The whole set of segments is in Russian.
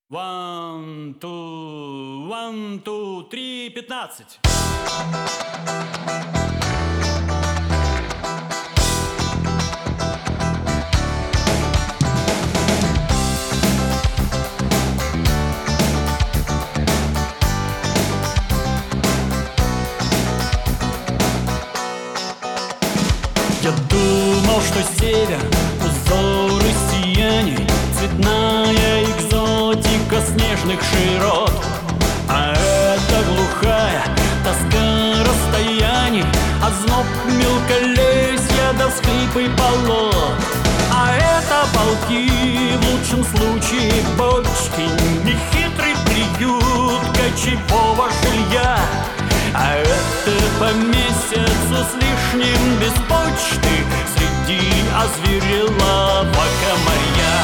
One, two, three, 15. Я думал, что север, узоры сияний, цветная экзотика снежных широт. А это глухая тоска расстояний, озноб мелколесья до скрипы болот. А это полки, в лучшем случае бочки, нехитрый приют кочевого жилья. А это по месяцу с лишним без почты среди озверелого комарья.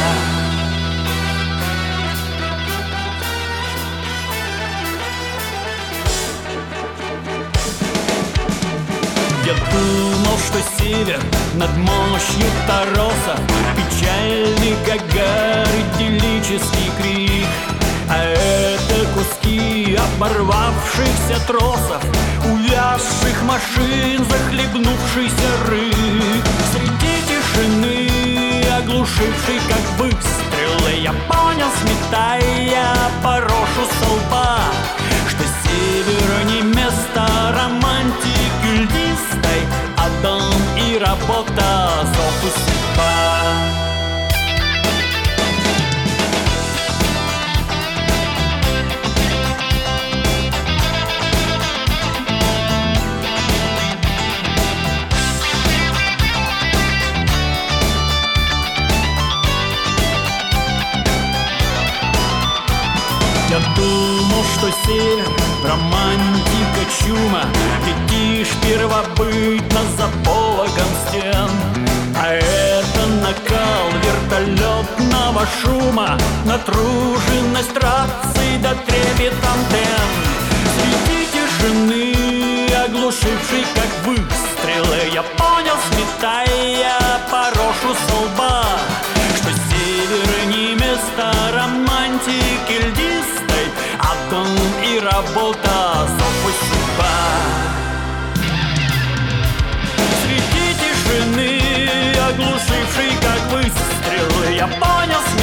Я думал, что север над мощью торосов, печальный Гагар, идиллический крик. А это куски оборвавшихся тросов, увязших машин, захлебнувшийся рык. Среди тишины, оглушившей как выстрелы, я понял, сметая порошу со лба, что север не место романтики льдистой, а дом и работа, зов и судьба. Я думал, что север — романтика чума, летишь первобытно за пологом стен. А это накал вертолетного шума, натруженность раций до трепет антенн. Среди тишины, оглушившей как выстрелы, я понял, сметая порошу со лба, что север не место романтики льдистой, а дом и работа, зов и судьба. Среди тишины, оглушившей как выстрелы, я понял,